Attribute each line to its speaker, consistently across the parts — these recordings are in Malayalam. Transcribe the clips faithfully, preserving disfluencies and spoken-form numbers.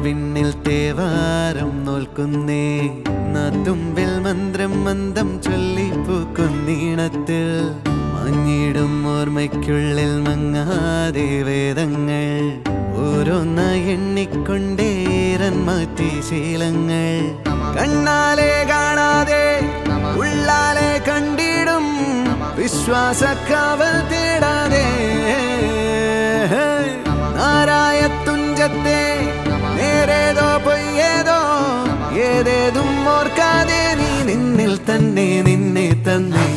Speaker 1: വിണ്ണിൽ തേവാരം നോൽക്കുന്നേ നാത്തുമ്പിൽ മന്ത്രം മന്ദം ചൊല്ലിപ്പൂക്കുന്നീണത്തിൽ മഞ്ഞിടും ഓർമ്മയ്ക്കുള്ളിൽ മങ്ങാതെ വേദങ്ങൾ ഓരോന്നായി എണ്ണിക്കൊണ്ടേരൻ മാറ്റി ശീലങ്ങൾ കണ്ണാലെ കാണാതെ ഉള്ളാലെ കണ്ടിടും വിശ്വാസക്കാവൽ തേടാതെ നാരായ തുഞ്ചത്തെ നേരേതോ പൊയ്യേതോ ഏതേതും ഓർക്കാതെ നീ നിന്നിൽ തന്നെ നിന്നെ തന്നെ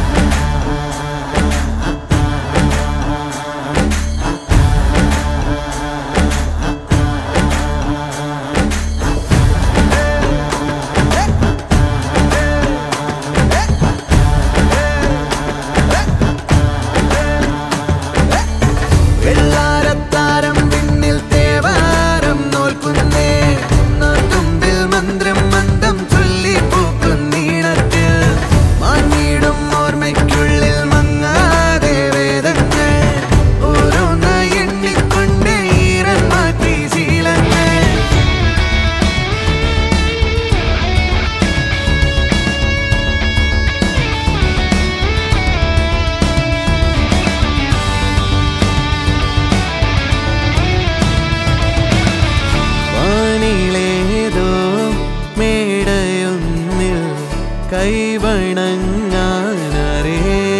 Speaker 1: കൈവണങ്ങാനരേ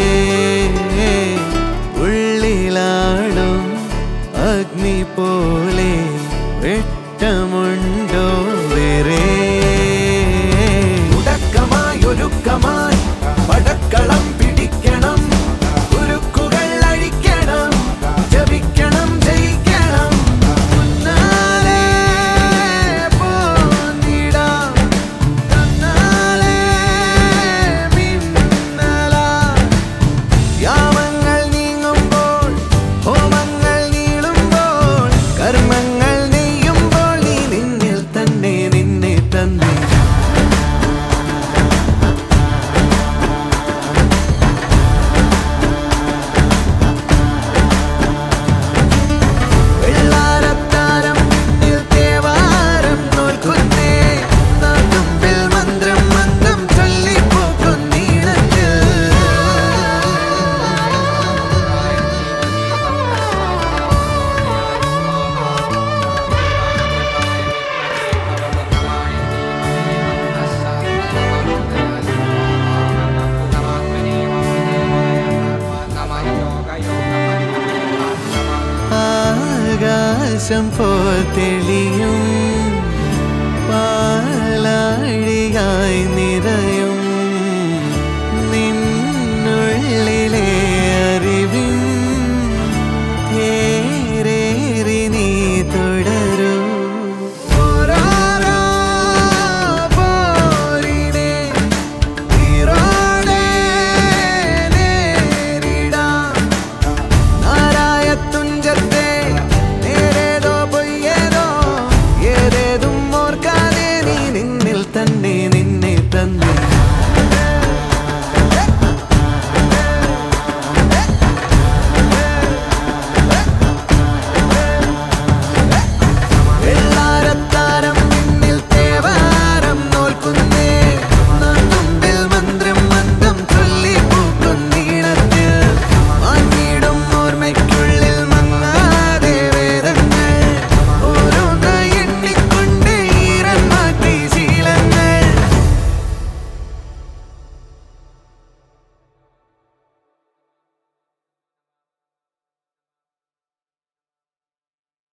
Speaker 1: ഉള്ളിലാടും അഗ്നി പോലെ വെട്ടമുണ്ടോ വേറെ ഉടക്കമായൊരുക്കമായി പടക്കളം പിടിക്കണം ഉരുക്കുകൾ അഴിക്കണം ജപിക്കണം ജയിക്കണം ആകാശം പോൽ തെളിയും